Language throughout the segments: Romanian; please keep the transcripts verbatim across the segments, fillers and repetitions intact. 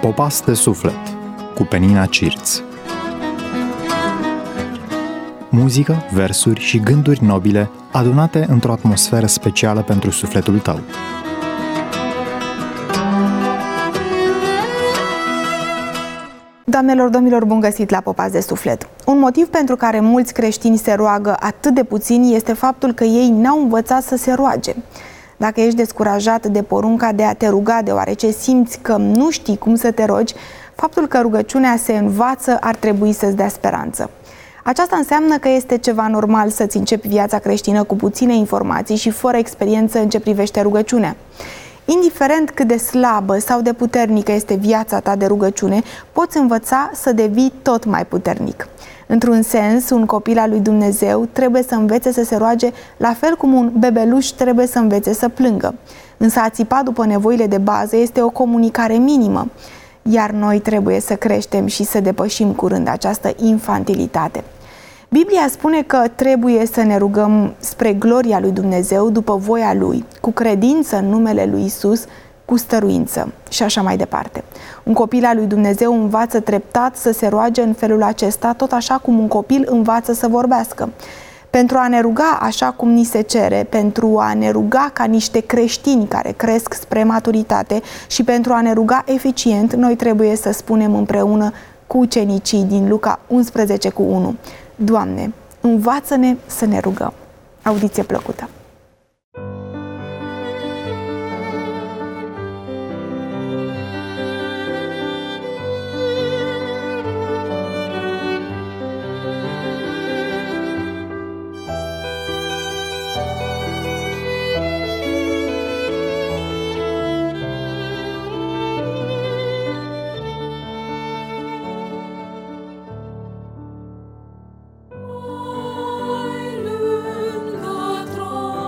Popas de suflet cu Penina Cirț. Muzică, versuri și gânduri nobile adunate într-o atmosferă specială pentru sufletul tău. Doamnelor, domnilor, bun găsit la Popas de suflet. Un motiv pentru care mulți creștini se roagă atât de puțin este faptul că ei n-au învățat să se roage. Dacă ești descurajat de porunca de a te ruga deoarece simți că nu știi cum să te rogi, faptul că rugăciunea se învață ar trebui să-ți dea speranță. Aceasta înseamnă că este ceva normal să-ți începi viața creștină cu puține informații și fără experiență în ce privește rugăciunea. Indiferent cât de slabă sau de puternică este viața ta de rugăciune, poți învăța să devii tot mai puternic. Într-un sens, un copil al lui Dumnezeu trebuie să învețe să se roage la fel cum un bebeluș trebuie să învețe să plângă. Însă a țipa după nevoile de bază este o comunicare minimă, iar noi trebuie să creștem și să depășim curând această infantilitate. Biblia spune că trebuie să ne rugăm spre gloria lui Dumnezeu, după voia Lui, cu credință în numele lui Isus, cu stăruință și așa mai departe. Un copil al lui Dumnezeu învață treptat să se roage în felul acesta, tot așa cum un copil învață să vorbească. Pentru a ne ruga așa cum ni se cere, pentru a ne ruga ca niște creștini care cresc spre maturitate și pentru a ne ruga eficient, noi trebuie să spunem împreună cu ucenicii din Luca unsprezece cu unu: Doamne, învață-ne să ne rugăm. Audiție plăcută! Lângă tron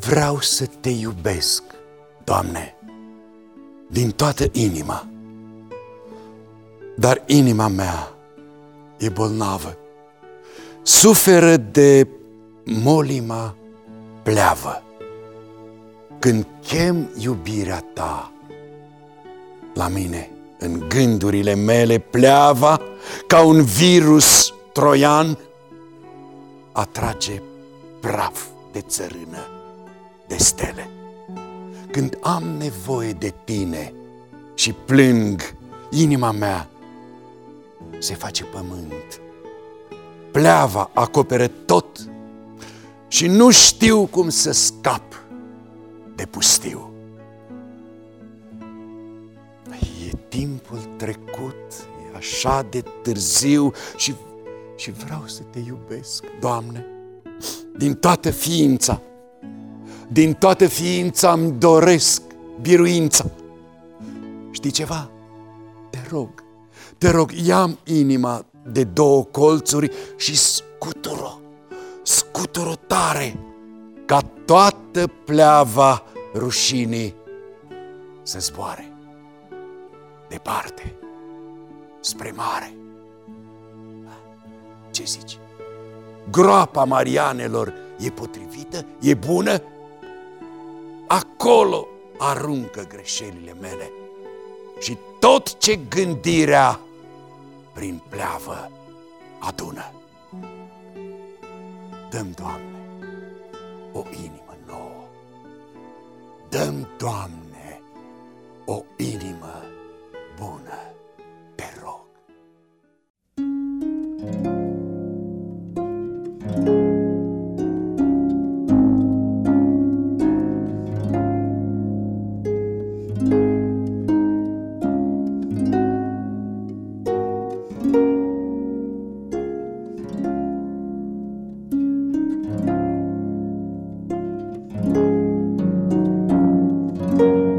vreau să te iubesc, Doamne, din toată inima, dar inima mea e bolnavă, suferă de molima pleavă. Când chem iubirea ta la mine, în gândurile mele pleava, ca un virus troian, atrage praf de țărână, de stele. Când am nevoie de tine și plâng, inima mea se face pământ. Pleava acoperă tot și nu știu cum să scap de pustiu. E timpul trecut, e așa de târziu și, și vreau să te iubesc, Doamne, din toată ființa. Din toată ființa îmi doresc biruința. Știi ceva? Te rog, te rog, ia-mi inima de două colțuri și scutură, scutură tare, ca toată pleava rușinii să zboare departe, spre mare. Ce zici? Groapa Marianelor e potrivită? E bună? Acolo aruncă greșelile mele și tot ce gândirea prin pleavă adună. Dă-mi, Doamne, o inimă nouă. Dă-mi, Doamne, o inimă bună, te rog. Thank you.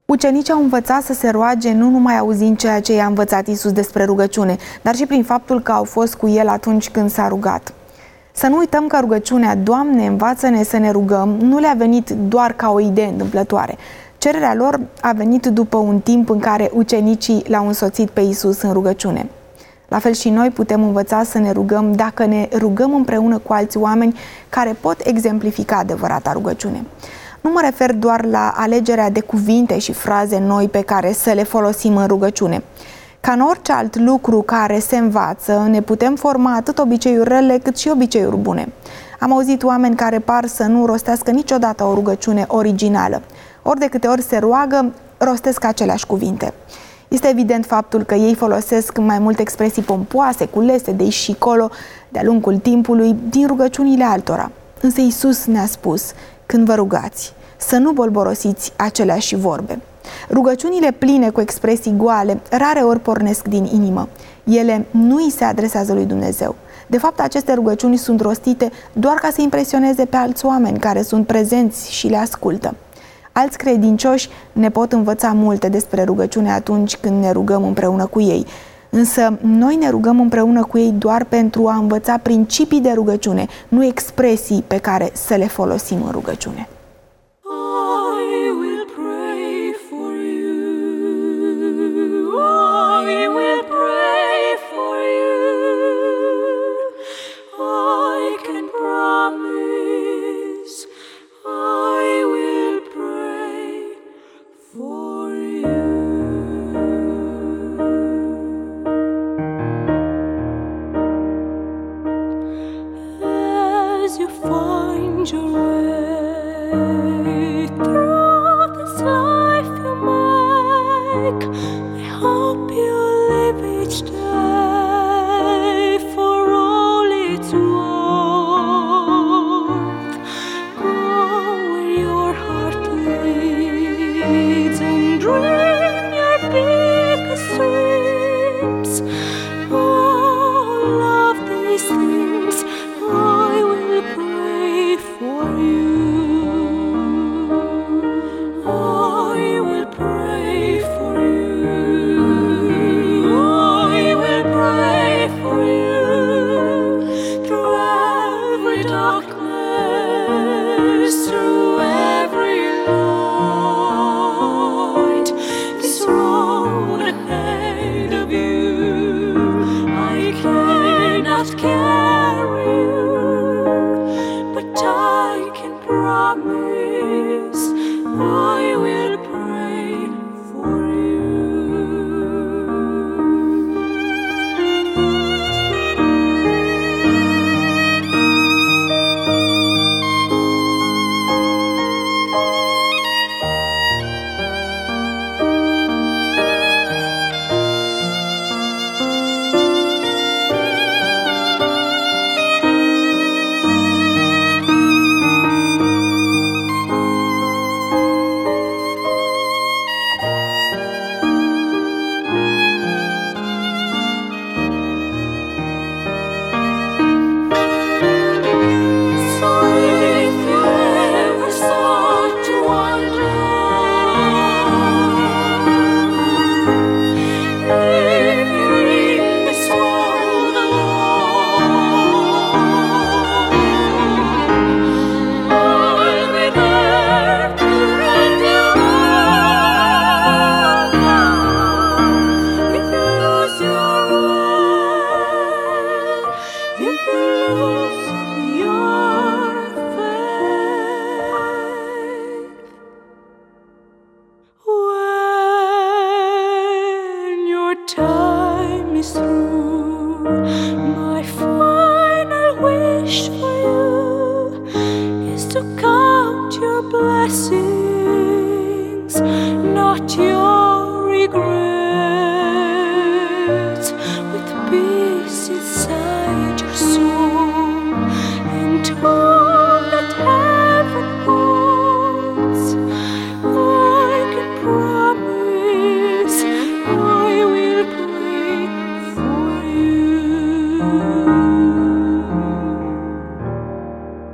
Ucenicii au învățat să se roage nu numai auzind ceea ce i-a învățat Iisus despre rugăciune, dar și prin faptul că au fost cu El atunci când s-a rugat. Să nu uităm că rugăciunea Doamne, învață-ne să ne rugăm nu le-a venit doar ca o idee întâmplătoare. Cererea lor a venit după un timp în care ucenicii l-au însoțit pe Iisus în rugăciune. La fel și noi putem învăța să ne rugăm dacă ne rugăm împreună cu alți oameni care pot exemplifica adevărata rugăciune. Nu mă refer doar la alegerea de cuvinte și fraze noi pe care să le folosim în rugăciune. Ca în orice alt lucru care se învață, ne putem forma atât obiceiuri rele cât și obiceiuri bune. Am auzit oameni care par să nu rostească niciodată o rugăciune originală. Ori de câte ori se roagă, rostesc aceleași cuvinte. Este evident faptul că ei folosesc mai multe expresii pompoase, culese de aici și colo, de-a lungul timpului, din rugăciunile altora. Însă Iisus ne-a spus, când vă rugați, să nu bolborosiți aceleași vorbe. Rugăciunile pline cu expresii goale rare ori pornesc din inimă. Ele nu îi se adresează lui Dumnezeu. De fapt, aceste rugăciuni sunt rostite doar ca să impresioneze pe alți oameni care sunt prezenți și le ascultă. Alți credincioși ne pot învăța multe despre rugăciune atunci când ne rugăm împreună cu ei. Însă noi ne rugăm împreună cu ei doar pentru a învăța principii de rugăciune, nu expresii pe care să le folosim în rugăciune.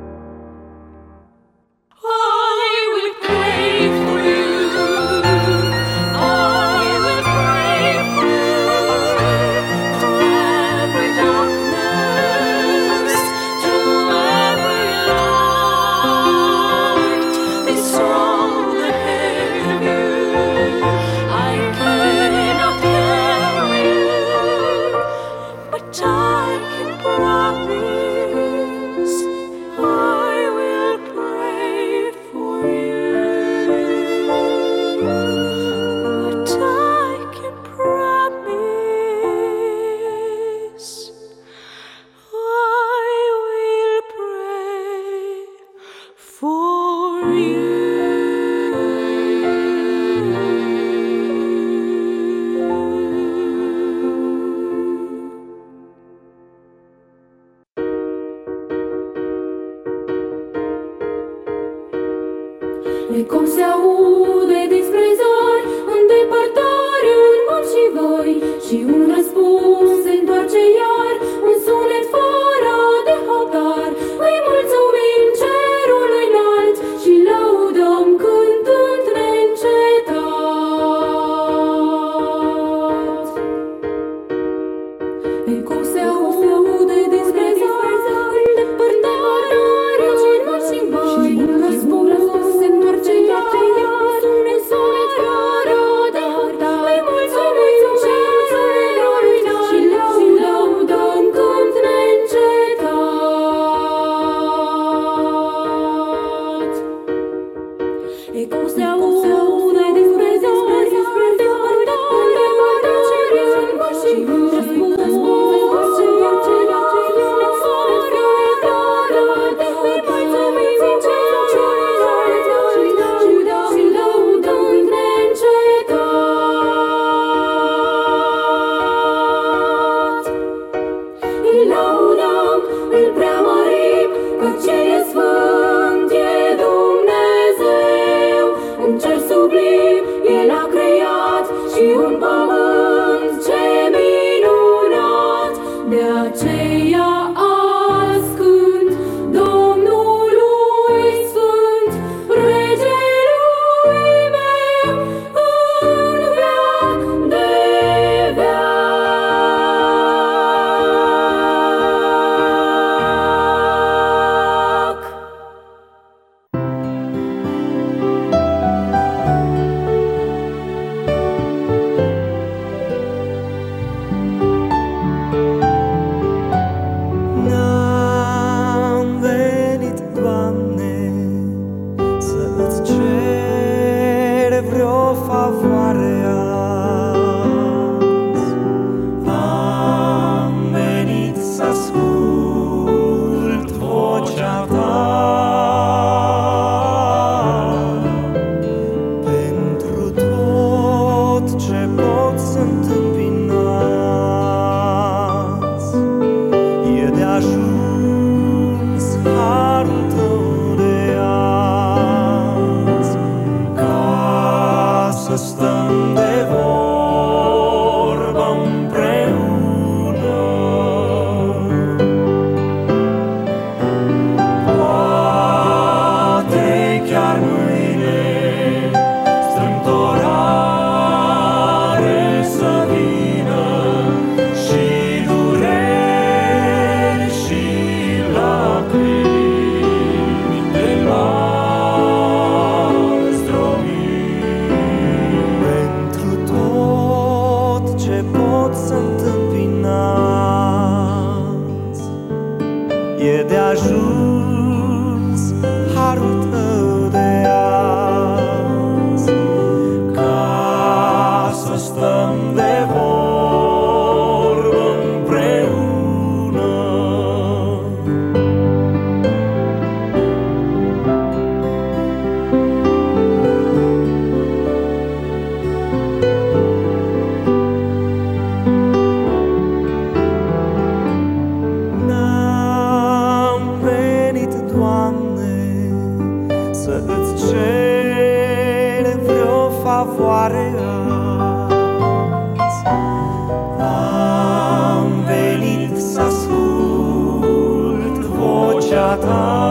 I will pray for you. Eco se aude despre zori, în depărtare, în mari și voi, și un răspuns se întoarce iar, un sunet fără de hotar. Îi mulțumim cerului înalt și lăudăm cântând neîncetat. Eco se aude despre zori, în depărtare, în mari și voi, și un răspuns se întoarce iar, sunet sunet fără de hotar. Îi mulțumim cerului înalt și lăudăm cânt neîncetat. Eco se aude despre zori, în depărtare, în mari și voi, și un răspuns se întoarce iar, sunet sunet fără de hotar. Îi mulțumim cerului înalt și lăudăm neîncetat. Îl lăudăm, îl preamărim, căci El e sfânt, e Dumnezeu. Un cer sublim El a creat și un pământ ce minunat. De aceea azi cânt Domnului Sfânt, Regelui meu, în veac de veac. N-am venit, Doamne, să îți cer vreo favoare azi. Am venit să ascult vocea Ta, pentru tot ce pot să întâmpin azi. E de ajuns harul Tău de azi, ca să stăm de vorbă împreună. Poate chiar mâine strâmtorare să vină și dureri și lacrimi de mari zdrobiri. Pentru tot ce pot să întâmpin azi, e de ajuns harul Tău de azi, ca să stăm de vorbă împreună. N-am venit, Doamne, să îți cer vreo favoare azi. Am venit să ascult vocea Ta.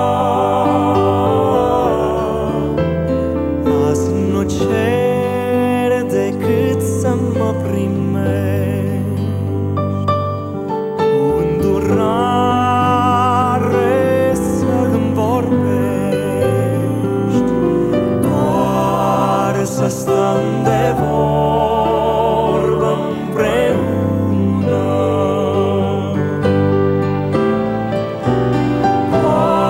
Azi nu cer decât să mă primești, cu îndurare să-mi vorbești, doar să stăm de vorbă împreună. Poate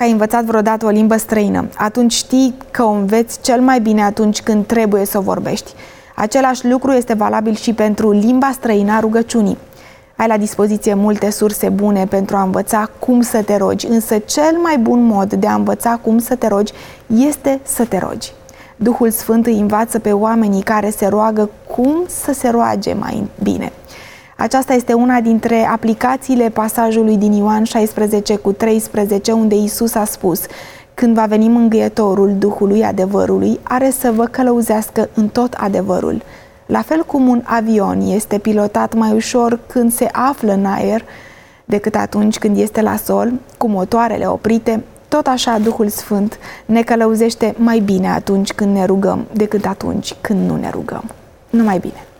ai învățat vreodată o limbă străină, atunci știi că o înveți cel mai bine atunci când trebuie să o vorbești. Același lucru este valabil și pentru limba străină a rugăciunii. Ai la dispoziție multe surse bune pentru a învăța cum să te rogi, însă cel mai bun mod de a învăța cum să te rogi este să te rogi. Duhul Sfânt îi învață pe oamenii care se roagă cum să se roage mai bine. Aceasta este una dintre aplicațiile pasajului din Ioan șaisprezece cu treisprezece, unde Iisus a spus: când va veni mângâietorul Duhului adevărului, are să vă călăuzească în tot adevărul. La fel cum un avion este pilotat mai ușor când se află în aer decât atunci când este la sol, cu motoarele oprite, tot așa Duhul Sfânt ne călăuzește mai bine atunci când ne rugăm decât atunci când nu ne rugăm. Numai bine!